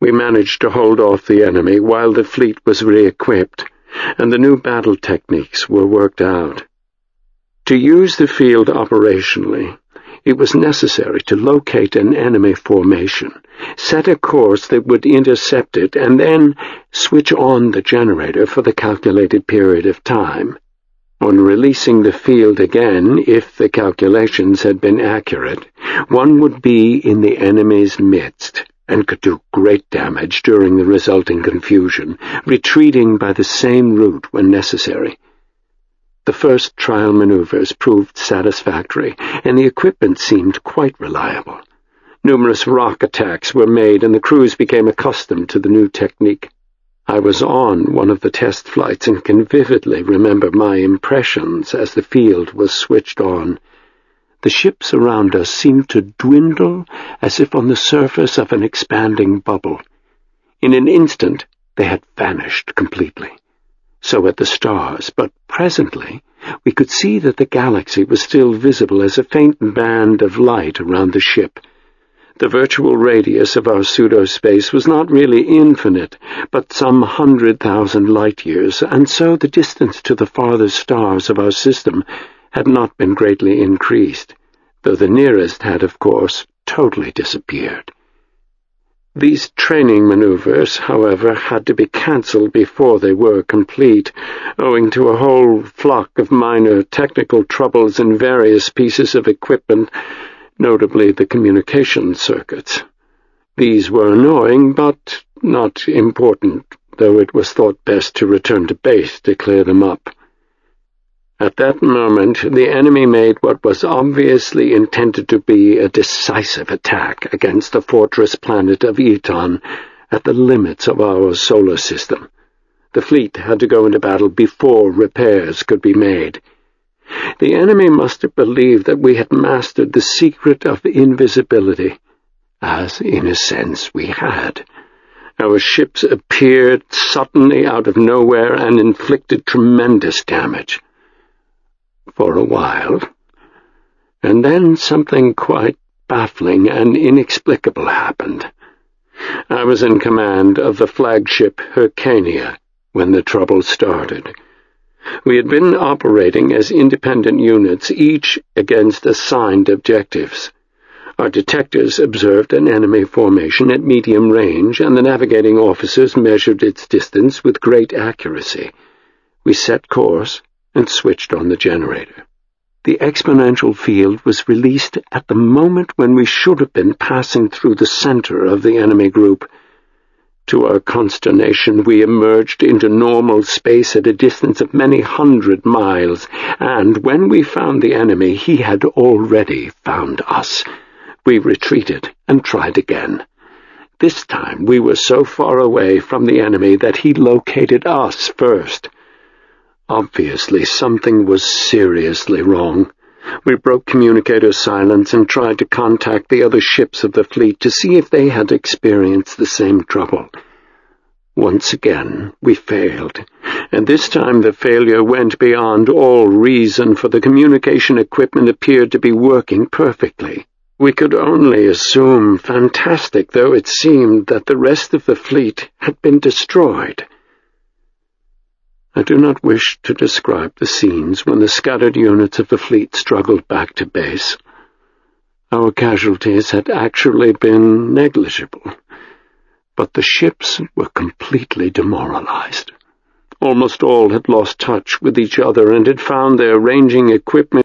We managed to hold off the enemy while the fleet was re-equipped, and the new battle techniques were worked out. To use the field operationally, it was necessary to locate an enemy formation, set a course that would intercept it, and then switch on the generator for the calculated period of time. On releasing the field again, if the calculations had been accurate, one would be in the enemy's midst and could do great damage during the resulting confusion, retreating by the same route when necessary. The first trial maneuvers proved satisfactory, and the equipment seemed quite reliable. Numerous rock attacks were made, and the crews became accustomed to the new technique. I was on one of the test flights and can vividly remember my impressions as the field was switched on. The ships around us seemed to dwindle as if on the surface of an expanding bubble. In an instant, they had vanished completely. So had the stars, but presently we could see that the galaxy was still visible as a faint band of light around the ship. The virtual radius of our pseudospace was not really infinite, but some 100,000 light-years, and so the distance to the farthest stars of our system had not been greatly increased, though the nearest had, of course, totally disappeared. These training maneuvers, however, had to be cancelled before they were complete, owing to a whole flock of minor technical troubles in various pieces of equipment, notably the communication circuits. These were annoying, but not important, though it was thought best to return to base to clear them up. At that moment, the enemy made what was obviously intended to be a decisive attack against the fortress planet of Eton at the limits of our solar system. The fleet had to go into battle before repairs could be made. The enemy must have believed that we had mastered the secret of invisibility, as, in a sense, we had. Our ships appeared suddenly out of nowhere and inflicted tremendous damage. For a while, and then something quite baffling and inexplicable happened. I was in command of the flagship Hyrcania when the trouble started. We had been operating as independent units, each against assigned objectives. Our detectors observed an enemy formation at medium range, and the navigating officers measured its distance with great accuracy. We set course and switched on the generator. The exponential field was released at the moment when we should have been passing through the center of the enemy group. To our consternation, we emerged into normal space at a distance of many 100 miles, and when we found the enemy, he had already found us. We retreated and tried again. This time we were so far away from the enemy that he located us first. Obviously, something was seriously wrong. We broke communicator silence and tried to contact the other ships of the fleet to see if they had experienced the same trouble. Once again, we failed, and this time the failure went beyond all reason, for the communication equipment appeared to be working perfectly. We could only assume, fantastic though it seemed, that the rest of the fleet had been destroyed. I do not wish to describe the scenes when the scattered units of the fleet struggled back to base. Our casualties had actually been negligible, but the ships were completely demoralized. Almost all had lost touch with each other and had found their ranging equipment